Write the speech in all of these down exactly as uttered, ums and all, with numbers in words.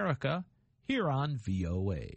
America here on V O A.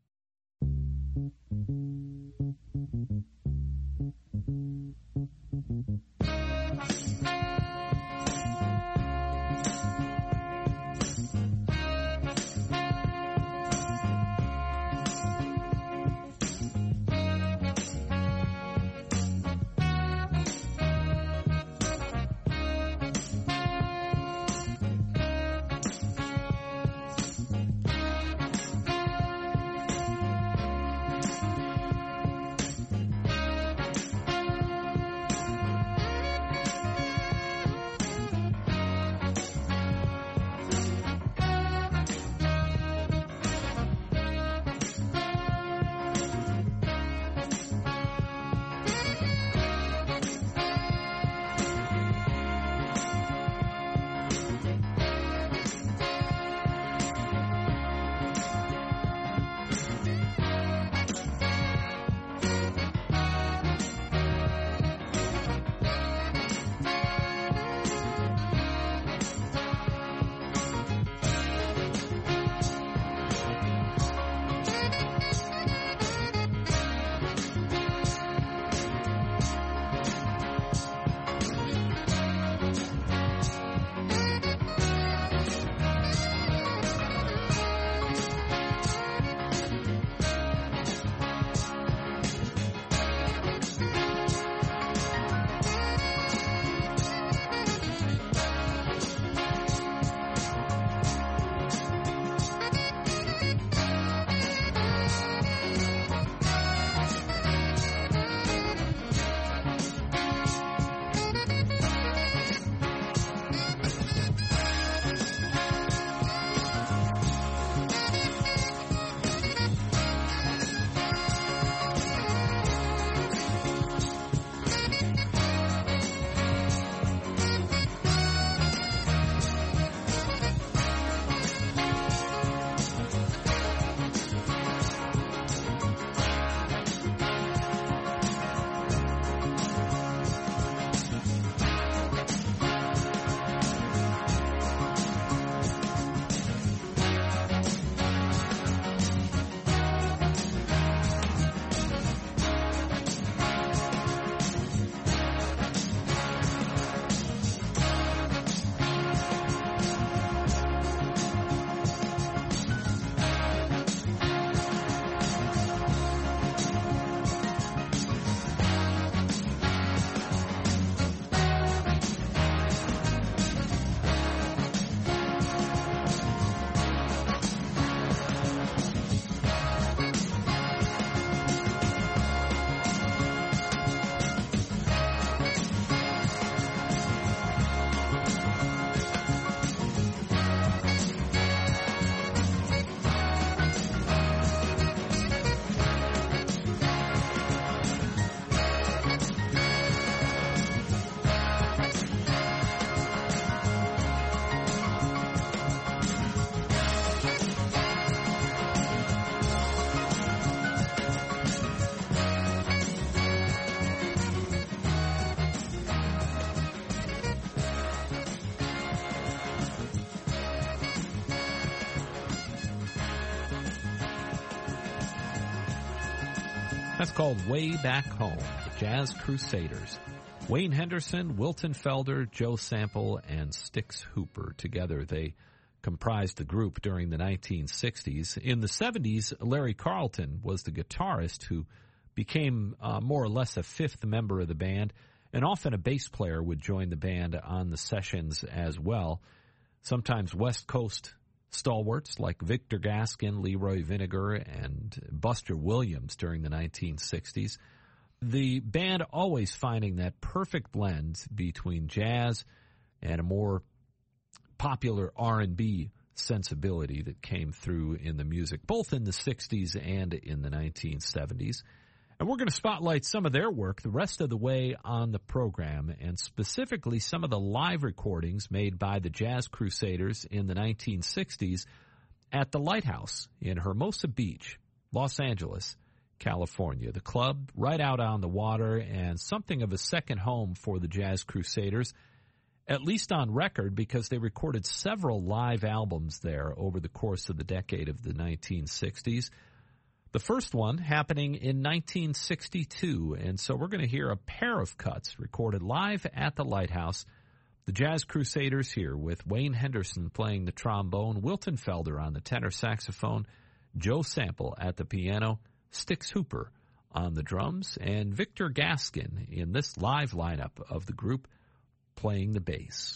That's called Way Back Home, the Jazz Crusaders. Wayne Henderson, Wilton Felder, Joe Sample, and Stix Hooper. Together they comprised the group during the nineteen sixties. In the seventies, Larry Carlton was the guitarist who became uh, more or less a fifth member of the band, and often a bass player would join the band on the sessions as well. Sometimes West Coast stalwarts like Victor Gaskin, Leroy Vinegar, and Buster Williams during the nineteen sixties. The band always finding that perfect blend between jazz and a more popular R and B sensibility that came through in the music, both in the sixties and in the nineteen seventies. And we're going to spotlight some of their work the rest of the way on the program, and specifically some of the live recordings made by the Jazz Crusaders in the nineteen sixties at the Lighthouse in Hermosa Beach, Los Angeles, California. The club right out on the water and something of a second home for the Jazz Crusaders. at least on record, because they recorded several live albums there over the course of the decade of the nineteen sixties. The first one happening in nineteen sixty-two, and so we're going to hear a pair of cuts recorded live at the Lighthouse. The Jazz Crusaders here with Wayne Henderson playing the trombone, Wilton Felder on the tenor saxophone, Joe Sample at the piano, Stix Hooper on the drums, and Victor Gaskin in this live lineup of the group playing the bass.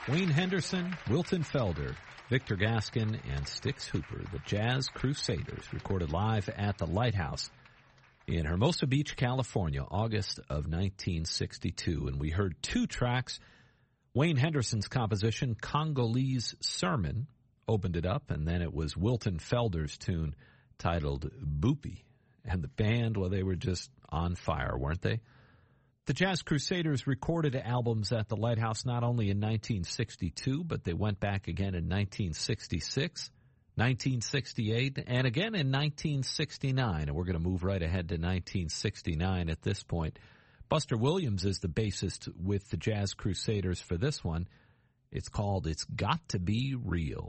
Wayne Henderson, Wilton Felder, Victor Gaskin, and Styx Hooper, the Jazz Crusaders, recorded live at the Lighthouse in Hermosa Beach, California, August of nineteen sixty-two. And we heard two tracks. Wayne Henderson's composition, Congolese Sermon, opened it up, and then it was Wilton Felder's tune titled Boopy. And the band, well, they were just on fire, weren't they? The Jazz Crusaders recorded albums at the Lighthouse not only in nineteen sixty-two, but they went back again in nineteen sixty-six, nineteen sixty-eight, and again in nineteen sixty-nine. And we're going to move right ahead to nineteen sixty-nine at this point. Buster Williams is the bassist with the Jazz Crusaders for this one. It's called It's Got to Be Real.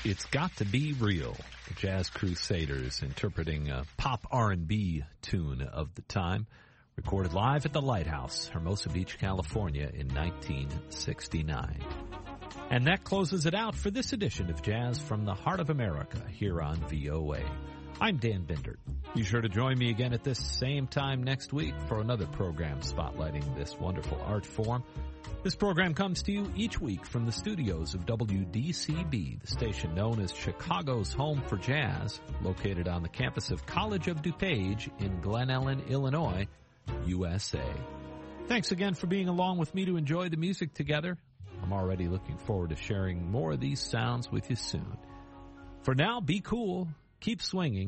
It's Got to Be Real. The Jazz Crusaders interpreting a pop R and B tune of the time. Recorded live at the Lighthouse, Hermosa Beach, California in nineteen sixty-nine. And that closes it out for this edition of Jazz from the Heart of America here on V O A. I'm Dan Bindert. Be sure to join me again at this same time next week for another program spotlighting this wonderful art form. This program comes to you each week from the studios of W D C B, the station known as Chicago's Home for Jazz, located on the campus of College of DuPage in Glen Ellen, Illinois, U S A. Thanks again for being along with me to enjoy the music together. I'm already looking forward to sharing more of these sounds with you soon. For now, be cool, keep swinging,